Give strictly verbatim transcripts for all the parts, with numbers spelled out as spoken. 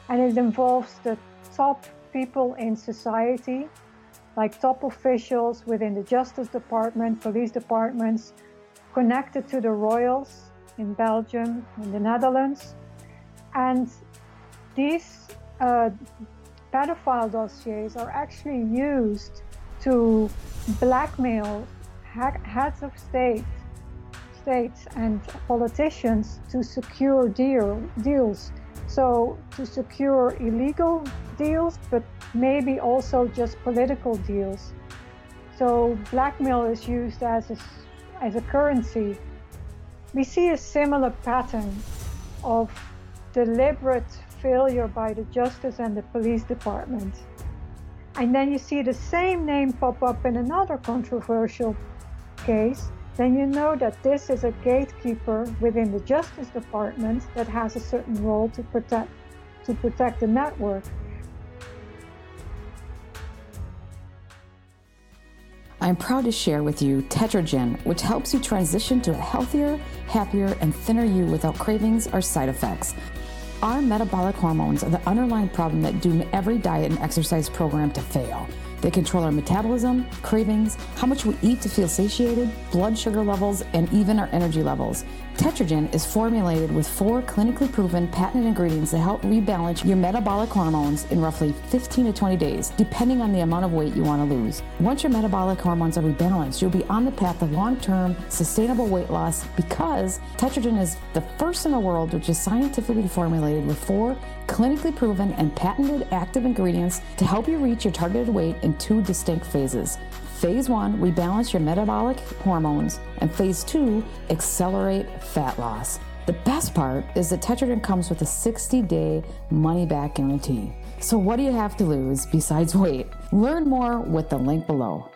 And it involves the top people in society, like top officials within the Justice Department, police departments, connected to the royals in Belgium and the Netherlands. And these uh, pedophile dossiers are actually used to blackmail ha- heads of state, states and politicians to secure deal, deals. So to secure illegal deals, but maybe also just political deals. So blackmail is used as a, as a currency. We see a similar pattern of deliberate failure by the justice and the police department. And then you see the same name pop up in another controversial case, then you know that this is a gatekeeper within the Justice Department that has a certain role to protect to protect the network. I'm proud to share with you Tetragen, which helps you transition to a healthier, happier, and thinner you without cravings or side effects. Our metabolic hormones are the underlying problem that doom every diet and exercise program to fail. They control our metabolism, cravings, how much we eat to feel satiated, blood sugar levels, and even our energy levels. Tetragen is formulated with four clinically proven patented ingredients that help rebalance your metabolic hormones in roughly fifteen to twenty days, depending on the amount of weight you want to lose. Once your metabolic hormones are rebalanced, you'll be on the path of long-term, sustainable weight loss because Tetragen is the first in the world which is scientifically formulated with four clinically proven and patented active ingredients to help you reach your targeted weight in two distinct phases. Phase one, rebalance your metabolic hormones, and phase two, accelerate fat loss. The best part is that Tetragen comes with a sixty-day money-back guarantee. So what do you have to lose besides weight? Learn more with the link below.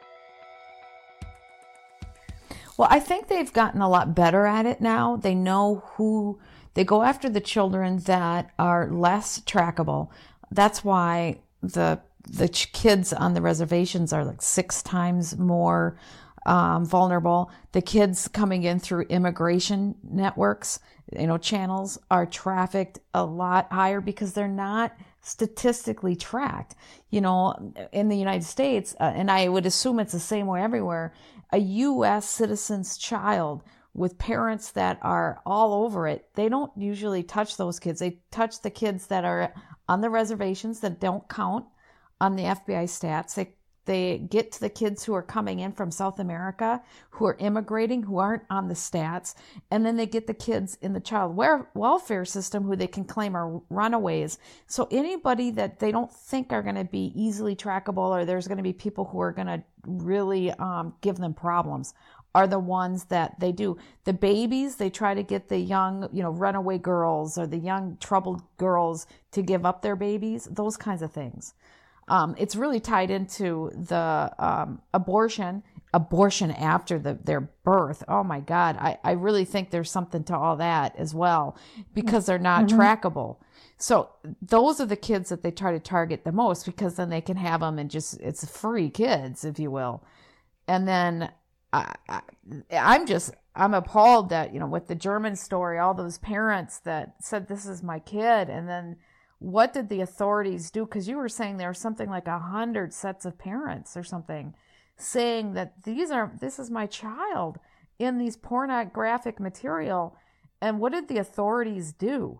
Well, I think they've gotten a lot better at it now. They know who, they go after the children that are less trackable. That's why the the kids on the reservations are like six times more um, vulnerable. The kids coming in through immigration networks, you know, channels are trafficked a lot higher because they're not statistically tracked. You know, in the United States, uh, and I would assume it's the same way everywhere, a U S citizen's child with parents that are all over it, they don't usually touch those kids. They touch the kids that are on the reservations that don't count on the F B I stats. They they get to the kids who are coming in from South America, who are immigrating, who aren't on the stats, and then they get the kids in the child welfare system who they can claim are runaways. So anybody that they don't think are going to be easily trackable, or there's going to be people who are going to really um, give them problems, are the ones that they do. The babies, they try to get the young, you know, runaway girls or the young troubled girls to give up their babies, those kinds of things. Um, it's really tied into the um, abortion, abortion after the, their birth. Oh my God, I, I really think there's something to all that as well because they're not mm-hmm. trackable. So those are the kids that they try to target the most because then they can have them and just, it's free kids, if you will. And then I, I, I'm just, I'm appalled that, you know, with the German story, all those parents that said, this is my kid. And then what did the authorities do? Because you were saying there were something like a hundred sets of parents or something saying that these are, this is my child in these pornographic material. And what did the authorities do?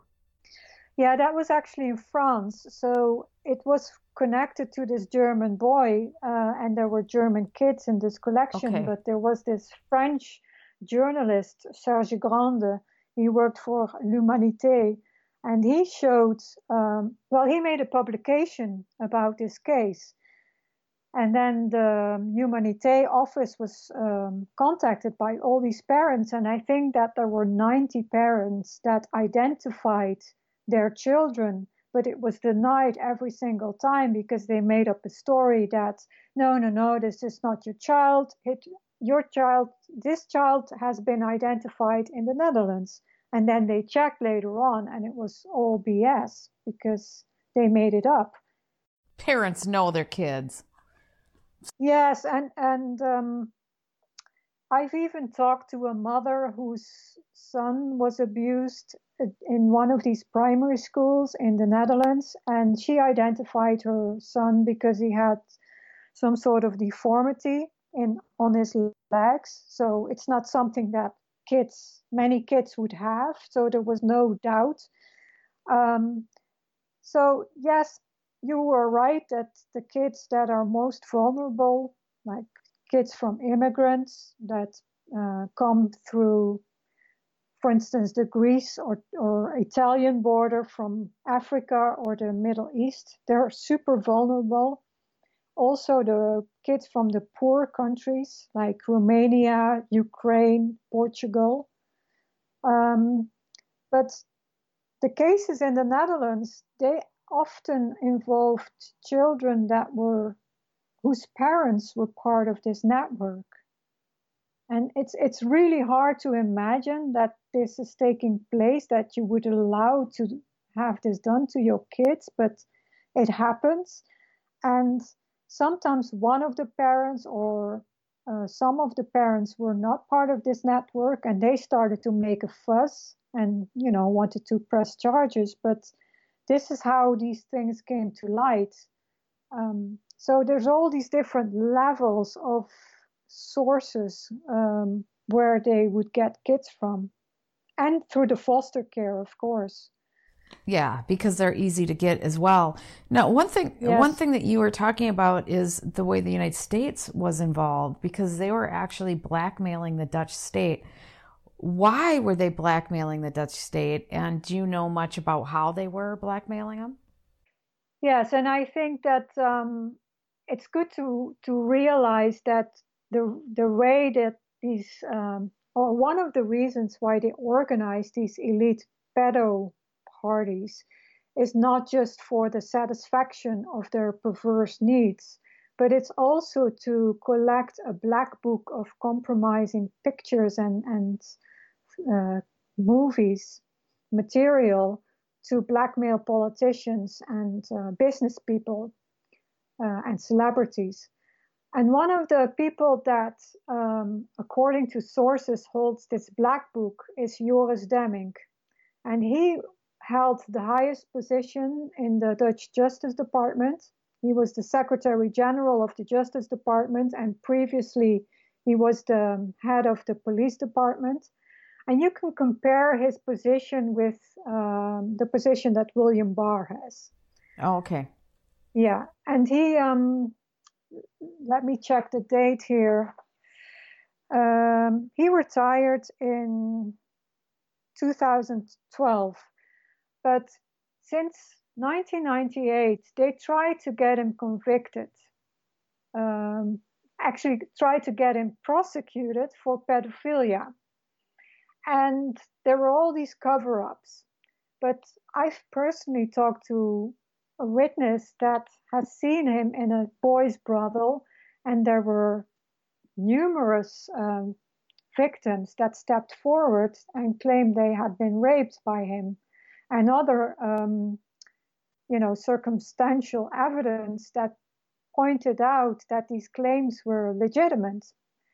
Yeah, that was actually in France. So it was connected to this German boy, uh, and there were German kids in this collection. Okay. But there was this French journalist, Serge Grande. He worked for L'Humanité. And he showed, um, well, he made a publication about this case. And then the Humanité office was um, contacted by all these parents. And I think that there were ninety parents that identified their children, but it was denied every single time because they made up a story that, no, no, no, this is not your child. It, your child, this child has been identified in the Netherlands. And then they checked later on, and it was all B S because they made it up. Parents know their kids. Yes, and and um, I've even talked to a mother whose son was abused in one of these primary schools in the Netherlands, and she identified her son because he had some sort of deformity in on his legs. So it's not something that kids, many kids would have. So there was no doubt. Um, so yes, you were right that the kids that are most vulnerable, like kids from immigrants that uh, come through, for instance, the Greece or, or Italian border from Africa or the Middle East, they're super vulnerable. Also, the kids from the poor countries like Romania, Ukraine, Portugal. Um, but the cases in the Netherlands, they often involved children that were whose parents were part of this network. And it's it's really hard to imagine that this is taking place, that you would allow to have this done to your kids, but it happens. And sometimes one of the parents or uh, some of the parents were not part of this network, and they started to make a fuss and, you know, wanted to press charges. But this is how these things came to light. Um, so there's all these different levels of sources um, where they would get kids from, and through the foster care, of course. Yeah, because they're easy to get as well. Now, one thing Yes. one thing that you were talking about is the way the United States was involved, because they were actually blackmailing the Dutch state. Why were they blackmailing the Dutch state? And do you know much about how they were blackmailing them? Yes, and I think that um, it's good to to realize that the the way that these um, or one of the reasons why they organize these elite pedo parties is not just for the satisfaction of their perverse needs, but it's also to collect a black book of compromising pictures and and uh, movies material to blackmail politicians and uh, business people uh, and celebrities. And one of the people that, um, according to sources, holds this black book is Joris Demmink. And he held the highest position in the Dutch Justice Department. He was the Secretary General of the Justice Department, and previously he was the head of the police department. And you can compare his position with um, the position that William Barr has. Oh, okay. Yeah, and he, um, let me check the date here. Um, he retired in two thousand twelve, but since nineteen ninety-eight, they tried to get him convicted. Um, actually, tried to get him prosecuted for pedophilia. And there were all these cover-ups. But I've personally talked to a witness that has seen him in a boys' brothel, and there were numerous um, victims that stepped forward and claimed they had been raped by him, and other, um, you know, circumstantial evidence that pointed out that these claims were legitimate.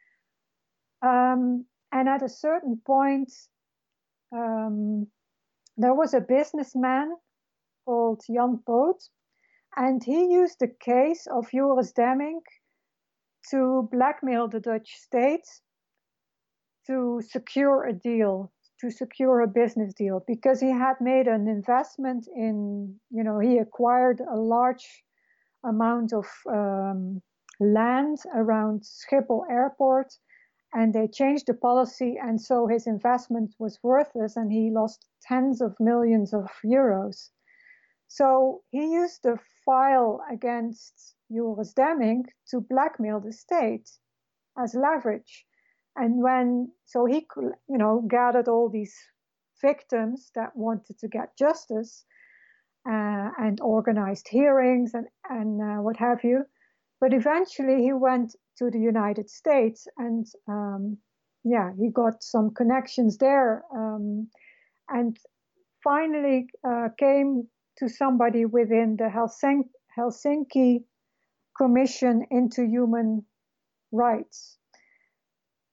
Um, and at a certain point, um, there was a businessman called Jan Poot, and he used the case of Joris Demmink to blackmail the Dutch state to secure a deal, to secure a business deal, because he had made an investment in, you know, he acquired a large amount of um, land around Schiphol Airport, and they changed the policy, and so his investment was worthless, and he lost tens of millions of euros. So he used the file against Joris Demmink to blackmail the state as leverage. And when, so he, you know, gathered all these victims that wanted to get justice uh, and organized hearings and, and uh, what have you. But eventually he went to the United States, and um, yeah, he got some connections there, um, and finally uh, came to somebody within the Helsinki, Helsinki Commission into Human Rights.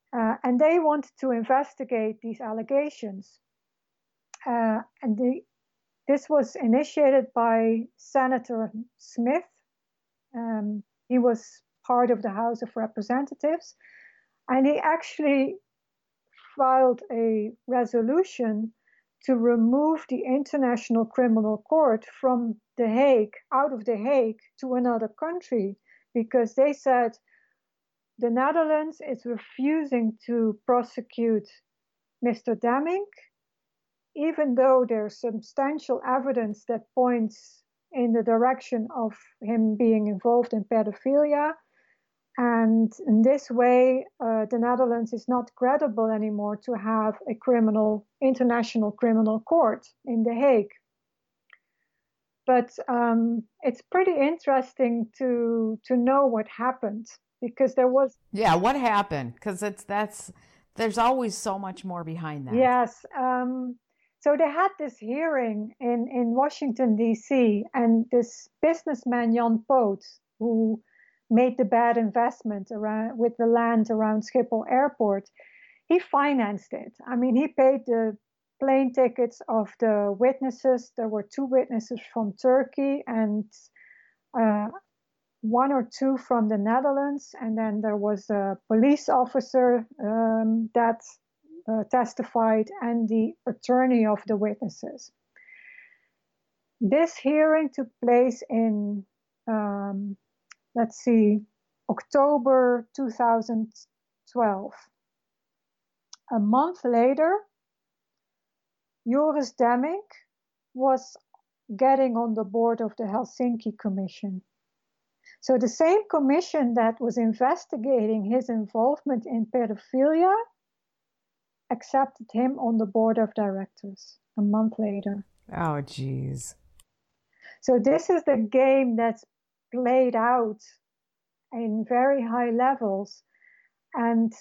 Uh, and they wanted to investigate these allegations. Uh, and the, this was initiated by Senator Smith. Um, he was part of the House of Representatives, and he actually filed a resolution to remove the International Criminal Court from The Hague, out of The Hague, to another country, because they said the Netherlands is refusing to prosecute Mister Demmink, even though there's substantial evidence that points in the direction of him being involved in pedophilia. And in this way, uh, the Netherlands is not credible anymore to have a criminal, international criminal court in The Hague. But um, it's pretty interesting to to know what happened, because there was Yeah, what happened? Because it's that's there's always so much more behind that. Yes. Um, so they had this hearing in, in Washington, D C, and this businessman, Jan Poot, who made the bad investment around with the land around Schiphol Airport, he financed it. I mean, he paid the plane tickets of the witnesses. There were two witnesses from Turkey and uh, one or two from the Netherlands. And then there was a police officer um, that uh, testified and the attorney of the witnesses. This hearing took place in, um, let's see, October two thousand twelve. A month later, Joris Demmink was getting on the board of the Helsinki Commission. So the same commission that was investigating his involvement in pedophilia accepted him on the board of directors a month later. Oh, geez. So this is the game that's played out in very high levels. And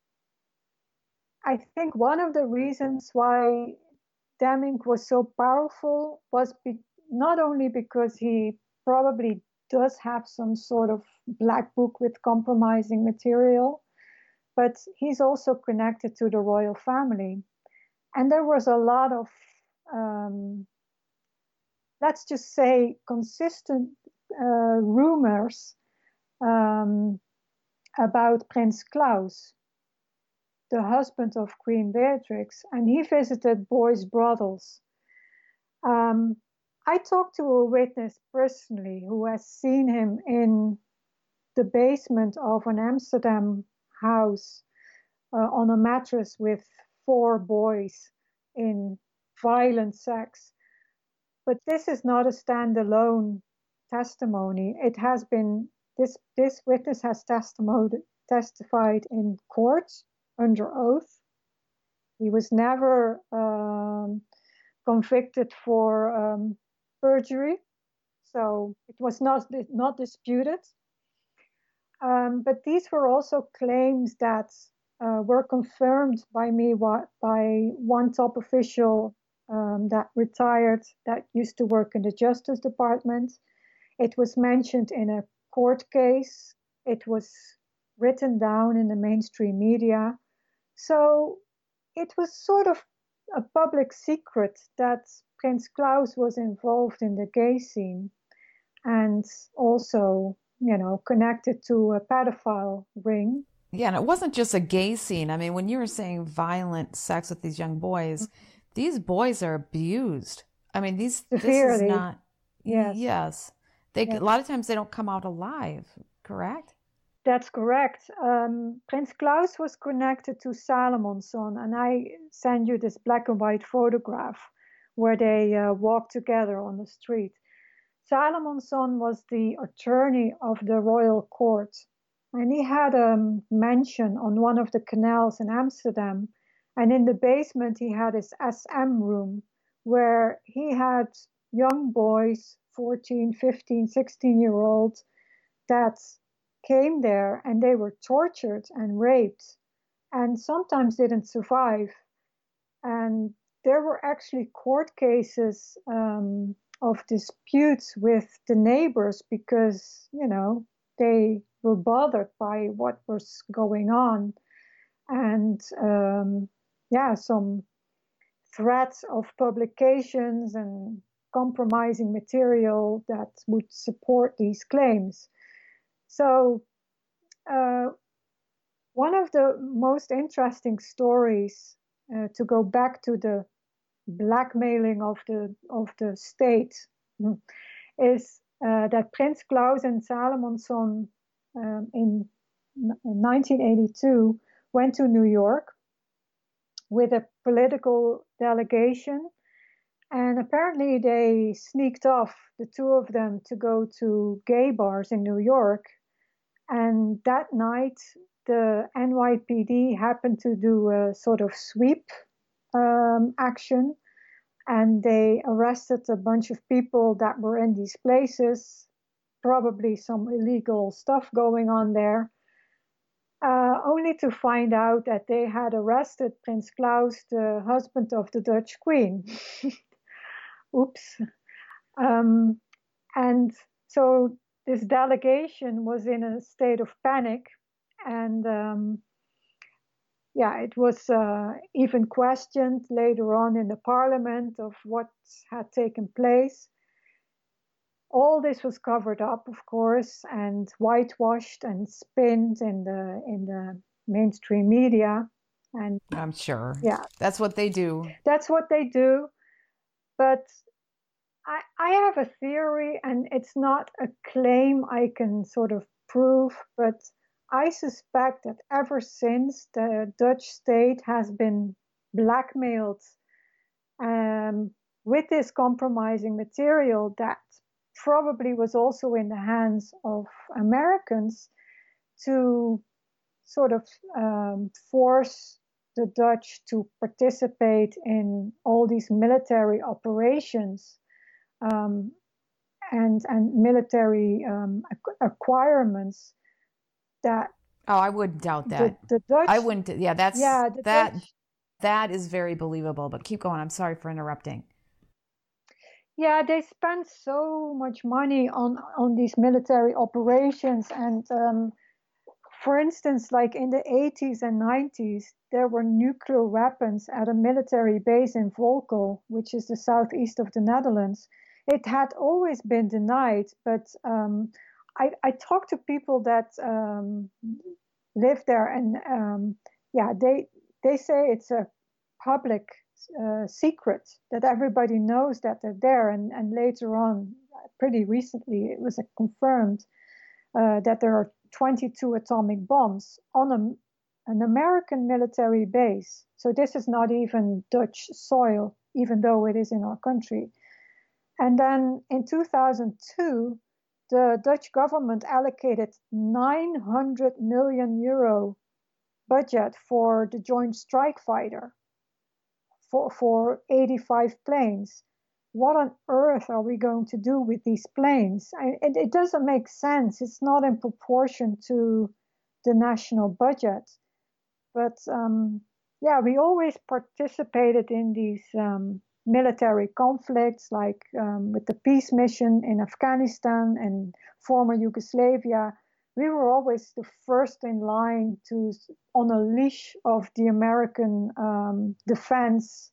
I think one of the reasons why Demmink was so powerful was be- not only because he probably does have some sort of black book with compromising material, but he's also connected to the royal family. And there was a lot of, um, let's just say, consistent uh, rumors um, about Prince Claus, the husband of Queen Beatrix, and he visited boys' brothels. Um, I talked to a witness personally who has seen him in the basement of an Amsterdam house uh, on a mattress with four boys in violent sex. But this is not a standalone testimony. It has been, this, this witness has testified in court under oath. He was never um, convicted for um, perjury, so it was not, not disputed. Um, but these were also claims that uh, were confirmed by me by one top official um, that retired, that used to work in the Justice Department. It was mentioned in a court case. It was written down in the mainstream media. So it was sort of a public secret that Prince Claus was involved in the gay scene and also, you know, connected to a pedophile ring. Yeah, and it wasn't just a gay scene. I mean, when you were saying violent sex with these young boys, mm-hmm. these boys are abused. I mean, these Severely. This is not. Yes. Yes. They yes. A lot of times they don't come out alive. Correct? That's correct. Um, Prince Claus was connected to Salomonsson, and I send you this black and white photograph where they uh, walk together on the street. Salomonsson was the attorney of the royal court, and he had a mansion on one of the canals in Amsterdam, and in the basement he had his S M room where he had young boys, fourteen, fifteen, sixteen year olds, that came there and they were tortured and raped and sometimes didn't survive. And there were actually court cases um, of disputes with the neighbors because, you know, they were bothered by what was going on. and um, yeah, some threats of publications and compromising material that would support these claims. So uh, one of the most interesting stories, uh, to go back to the blackmailing of the of the state, is uh, that Prince Claus and Salomonsson um, in nineteen eighty-two went to New York with a political delegation, and apparently they sneaked off, the two of them, to go to gay bars in New York. And that night, the N Y P D happened to do a sort of sweep um, action, and they arrested a bunch of people that were in these places, probably some illegal stuff going on there, uh, only to find out that they had arrested Prince Claus, the husband of the Dutch Queen. Oops. Um, and so this delegation was in a state of panic, and um, yeah, it was uh, even questioned later on in the parliament of what had taken place. All this was covered up, of course, and whitewashed and spinned in the in the mainstream media. And I'm sure. Yeah, that's what they do. That's what they do. But I, I have a theory, and it's not a claim I can sort of prove, but I suspect that ever since the Dutch state has been blackmailed um, with this compromising material that probably was also in the hands of Americans to sort of um, force the Dutch to participate in all these military operations um, and and military um, acquirements. That oh, I wouldn't doubt that. The, the Dutch, I wouldn't. Yeah, that's yeah, that. Dutch, that is very believable. But keep going. I'm sorry for interrupting. Yeah, they spent so much money on on these military operations, and um, for instance, like in the eighties and nineties, there were nuclear weapons at a military base in Volkel, which is the southeast of the Netherlands. It had always been denied, but um, I, I talked to people that um, live there, and um, yeah, they they say it's a public uh, secret that everybody knows that they're there, and, and later on, pretty recently, it was confirmed uh, that there are twenty-two atomic bombs on a, an American military base. So this is not even Dutch soil, even though it is in our country. And then in two thousand two, the Dutch government allocated nine hundred million euro budget for the Joint Strike Fighter for, for eighty-five planes. What on earth are we going to do with these planes? I, it, it doesn't make sense. It's not in proportion to the national budget. But um, yeah, we always participated in these um, military conflicts, like um, with the peace mission in Afghanistan and former Yugoslavia. We were always the first in line to on a leash of the American um, defense.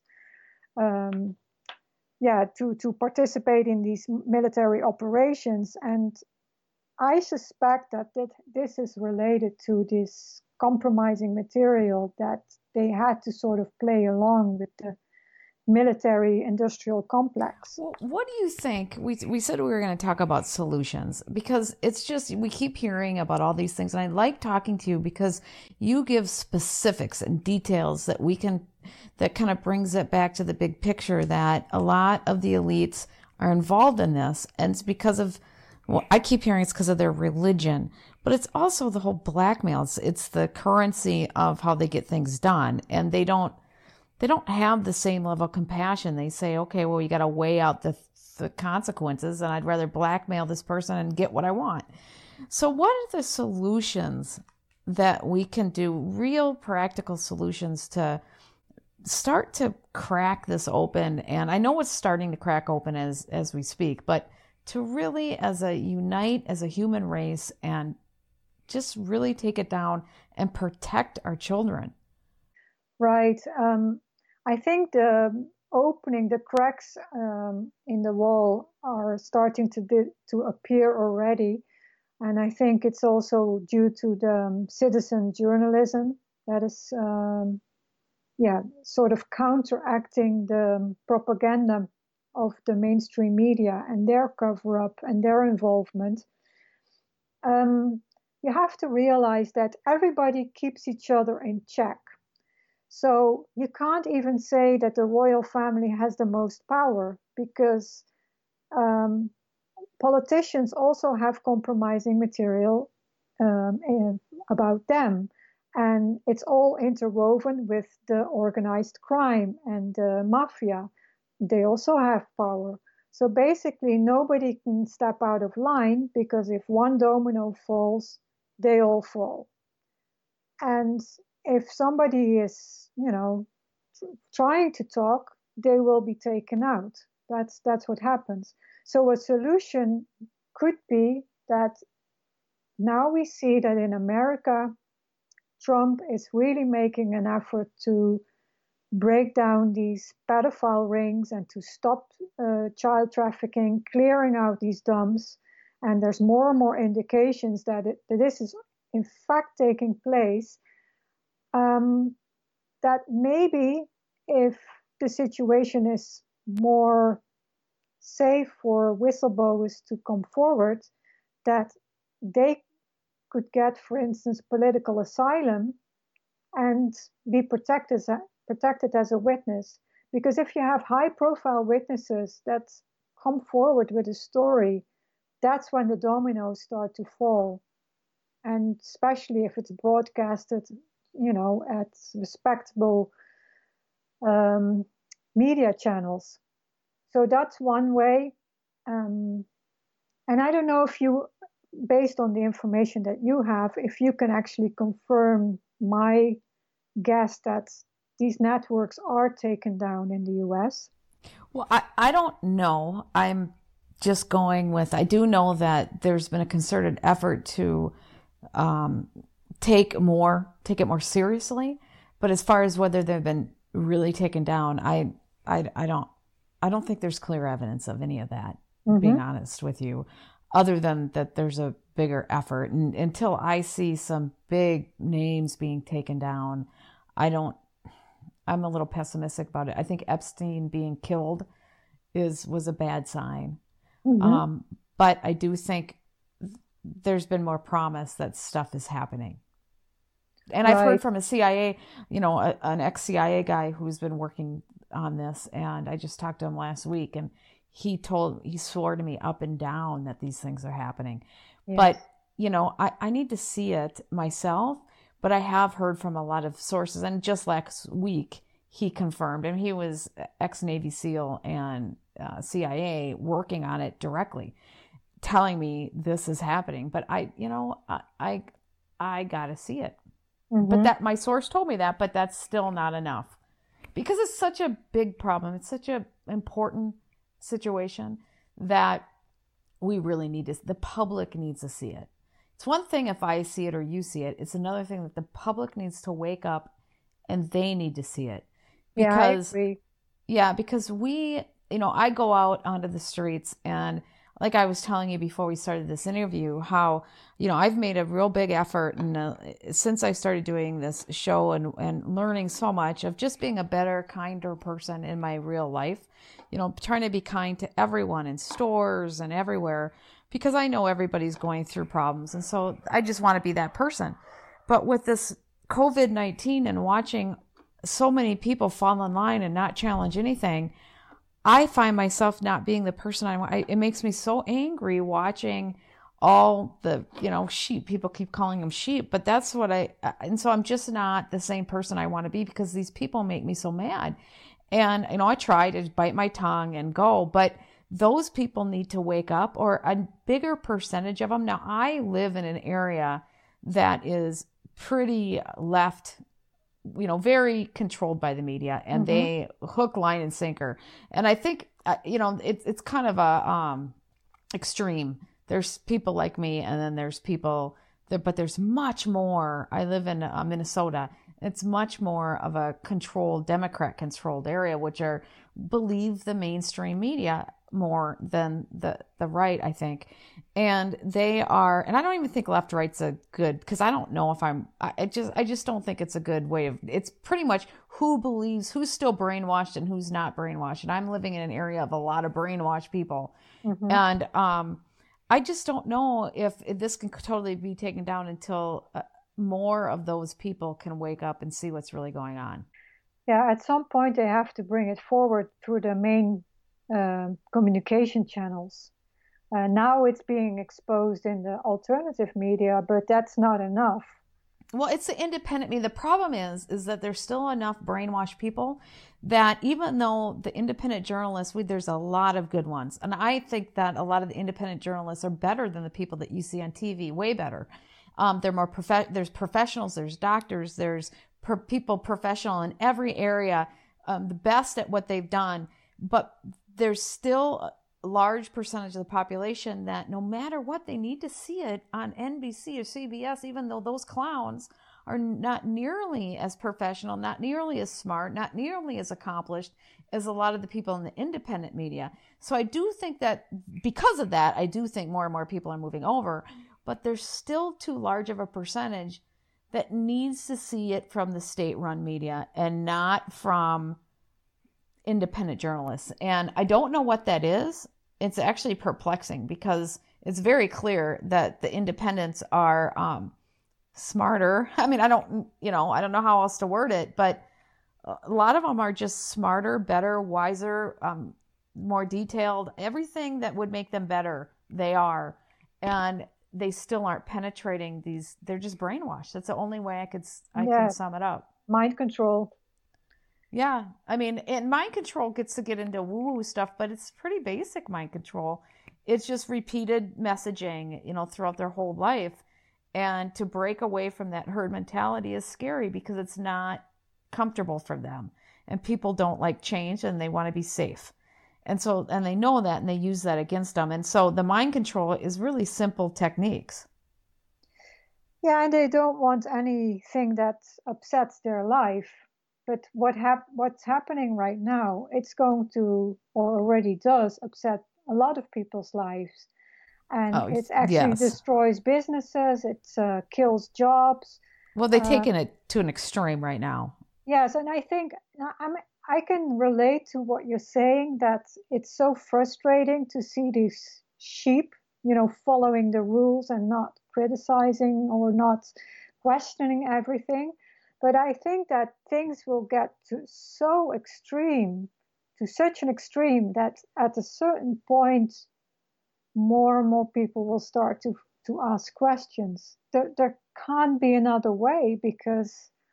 Um, yeah, to, to participate in these military operations. And I suspect that, that this is related to this compromising material that they had to sort of play along with the military industrial complex. What do you think? We, we said we were going to talk about solutions, because it's just, we keep hearing about all these things. And I like talking to you because you give specifics and details that we can, that kind of brings it back to the big picture, that a lot of the elites are involved in this. And it's because of, well, I keep hearing it's because of their religion, but it's also the whole blackmail. It's, it's the currency of how they get things done. And they don't, they don't have the same level of compassion. They say, okay, well, you got to weigh out the, the consequences, and I'd rather blackmail this person and get what I want. So what are the solutions that we can do, real practical solutions to start to crack this open? And I know it's starting to crack open as, as we speak, but to really, as a unite as a human race and just really take it down and protect our children. Right. Um, I think the opening, the cracks um, in the wall are starting to di- to appear already, and I think it's also due to the um, citizen journalism that is, um, yeah, sort of counteracting the propaganda of the mainstream media and their cover up and their involvement. Um, you have to realize that everybody keeps each other in check. So you can't even say that the royal family has the most power because um, politicians also have compromising material um, in, about them. And it's all interwoven with the organized crime and the mafia. They also have power. So basically, nobody can step out of line because if one domino falls, they all fall. And if somebody is, you know, trying to talk, they will be taken out. That's that's what happens. So a solution could be that now we see that in America, Trump is really making an effort to break down these pedophile rings and to stop uh, child trafficking, clearing out these dumps. And there's more and more indications that, it, that this is in fact taking place. Um, that maybe if the situation is more safe for whistleblowers to come forward, that they could get, for instance, political asylum and be protected, protected as a witness. Because if you have high profile witnesses that come forward with a story, that's when the dominoes start to fall. And especially if it's broadcasted, you know, at respectable um, media channels. So that's one way. Um, and I don't know if you, based on the information that you have, if you can actually confirm my guess that these networks are taken down in the U S. Well, I, I don't know. I'm just going with, I do know that there's been a concerted effort to um, take more, take it more seriously. But as far as whether they've been really taken down, I, I, I don't, I don't think there's clear evidence of any of that, mm-hmm. being honest with you, other than that there's a bigger effort. And until I see some big names being taken down, I don't, I'm a little pessimistic about it. I think Epstein being killed is, was a bad sign. Mm-hmm. Um, but I do think there's been more promise that stuff is happening. And right. I've heard from a C I A, you know, a, an ex-C I A guy who's been working on this. And I just talked to him last week and he told, he swore to me up and down that these things are happening. Yes. But, you know, I, I need to see it myself. But I have heard from a lot of sources, and just last week he confirmed, and he was ex-Navy SEAL and uh, C I A working on it directly, telling me this is happening. But I, you know, I, I, I gotta see it. Mm-hmm. But that my source told me that, but that's still not enough because it's such a big problem. It's such an important situation that we really need to. The public needs to see it. It's one thing if I see it or you see it. It's another thing that the public needs to wake up and they need to see it. Because, yeah, I agree. Yeah, because we, you know, I go out onto the streets and like I was telling you before we started this interview, how, you know, I've made a real big effort and uh, since I started doing this show and, and learning so much of just being a better, kinder person in my real life, you know, trying to be kind to everyone in stores and everywhere. Because I know everybody's going through problems. And so I just want to be that person. But with this covid nineteen and watching so many people fall in line and not challenge anything, I find myself not being the person I want. I, it makes me so angry watching all the, you know, sheep. People keep calling them sheep. But that's what I, and so I'm just not the same person I want to be because these people make me so mad. And, you know, I try to bite my tongue and go, but those people need to wake up, or a bigger percentage of them. Now, I live in an area that is pretty left, you know, very controlled by the media, and mm-hmm. they hook, line, and sinker. And I think, uh, you know, it's it's kind of a um, extreme. There's people like me, and then there's people, that, but there's much more. I live in uh, Minnesota, It's much more of a controlled, Democrat controlled area, which are believe the mainstream media more than the, the right, I think. And they are, and I don't even think left right's a good, because I don't know if I'm, I just, I just don't think it's a good way of, it's pretty much who believes, who's still brainwashed and who's not brainwashed. And I'm living in an area of a lot of brainwashed people. Mm-hmm. And um, I just don't know if this can totally be taken down until uh, more of those people can wake up and see what's really going on. Yeah, at some point they have to bring it forward through the main uh, communication channels. Uh, now it's being exposed in the alternative media, but that's not enough. Well, it's the independent media. The problem is, is that there's still enough brainwashed people that even though the independent journalists, we, there's a lot of good ones. And I think that a lot of the independent journalists are better than the people that you see on T V, way better. Um, they're more prof- there's professionals, there's doctors, there's per- people professional in every area, um, the best at what they've done. But there's still a large percentage of the population that no matter what, they need to see it on N B C or C B S, even though those clowns are not nearly as professional, not nearly as smart, not nearly as accomplished as a lot of the people in the independent media. So I do think that because of that, I do think more and more people are moving over. But there's still too large of a percentage that needs to see it from the state-run media and not from independent journalists. And I don't know what that is. It's actually perplexing because it's very clear that the independents are um, smarter. I mean, I don't, you know, I don't know how else to word it, but a lot of them are just smarter, better, wiser, um, more detailed. Everything that would make them better, they are. And they still aren't penetrating these. They're just brainwashed. That's the only way I could I yeah. can sum it up. Mind control. Yeah, I mean, and mind control gets to get into woo-woo stuff, but it's pretty basic mind control. It's just repeated messaging, you know, throughout their whole life. And to break away from that herd mentality is scary because it's not comfortable for them. And people don't like change and they want to be safe. And so, and they know that and they use that against them. And so the mind control is really simple techniques. Yeah, and they don't want anything that upsets their life. But what hap- what's happening right now, it's going to, or already does, upset a lot of people's lives. And oh, it actually yes. destroys businesses, it uh, kills jobs. Well, they've uh, taken it to an extreme right now. Yes, and I think I'm, I can relate to what you're saying, that it's so frustrating to see these sheep, you know, following the rules and not criticizing or not questioning everything. But I think that things will get to so extreme, to such an extreme, that at a certain point, more and more people will start to, to ask questions. There, there can't be another way because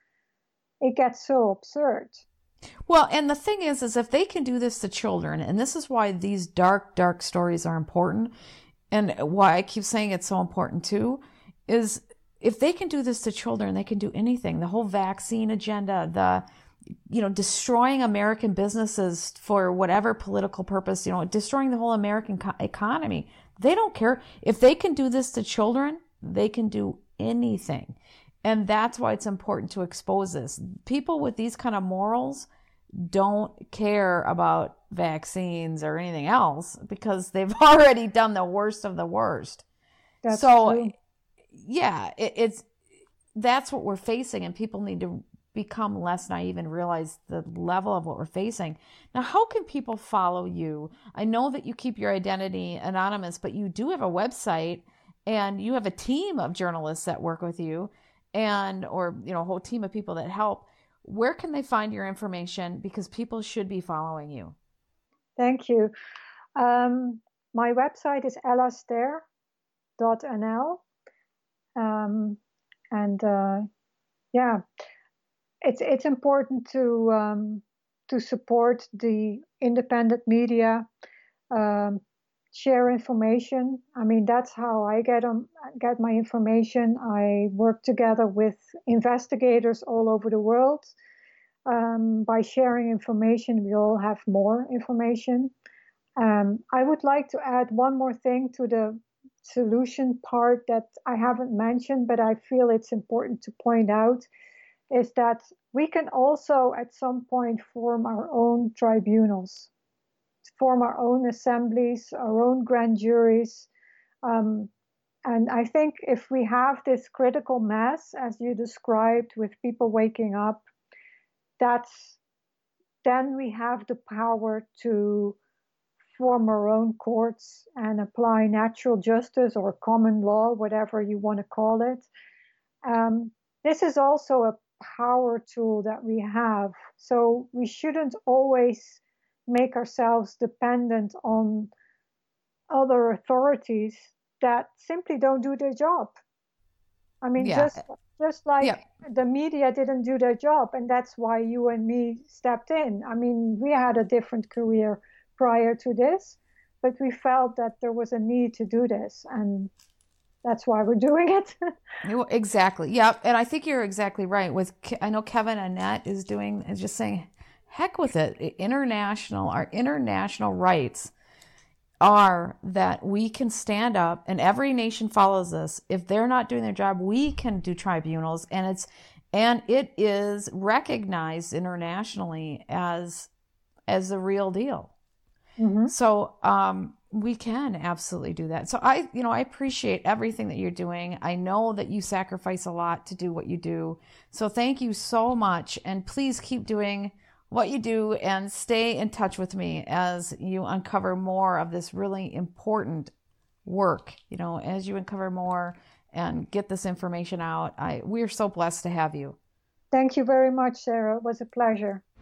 it gets so absurd. Well, and the thing is, is if they can do this to children, and this is why these dark, dark stories are important, and why I keep saying it's so important too, is if they can do this to children, they can do anything. The whole vaccine agenda, the, you know, destroying American businesses for whatever political purpose, you know, destroying the whole American co- economy. They don't care. If they can do this to children, they can do anything. And that's why it's important to expose this. People with these kind of morals don't care about vaccines or anything else because they've already done the worst of the worst. That's so, true. yeah, it, it's that's what we're facing, and people need to become less naive and realize the level of what we're facing. Now, how can people follow you? I know that you keep your identity anonymous, but you do have a website, and you have a team of journalists that work with you. And, or, you know, a whole team of people that help. Where can they find your information? Because people should be following you. Thank you. Um, my website is ella ster dot n l. Um, and, uh, yeah, it's, it's important to, um, to support the independent media, um, share information. I mean, that's how I get um, get my information. I work together with investigators all over the world. Um, by sharing information, we all have more information. Um, I would like to add one more thing to the solution part that I haven't mentioned, but I feel it's important to point out. is that we can also at some point form our own tribunals, form our own assemblies, our own grand juries. Um, and I think if we have this critical mass, as you described, with people waking up, that's then we have the power to form our own courts and apply natural justice or common law, whatever you want to call it. Um, this is also a power tool that we have. So we shouldn't always make ourselves dependent on other authorities that simply don't do their job. I mean, Yeah. just just like Yeah. the media didn't do their job, and that's why you and me stepped in. I mean, we had a different career prior to this, but we felt that there was a need to do this, and that's why we're doing it. You- Exactly. Yeah. And I think you're exactly right. With Ke- I know Kevin Annette is doing is just saying, heck with it. International, our international rights are that we can stand up, and every nation follows this. If they're not doing their job, we can do tribunals, and it's and it is recognized internationally as as the real deal. Mhm. So um, we can absolutely do that. So I, you know, I appreciate everything that you're doing. I know that you sacrifice a lot to do what you do. So thank you so much, and please keep doing what you do and stay in touch with me as you uncover more of this really important work. You know, as you uncover more and get this information out. I we're so blessed to have you. Thank you very much, Sarah. It was a pleasure.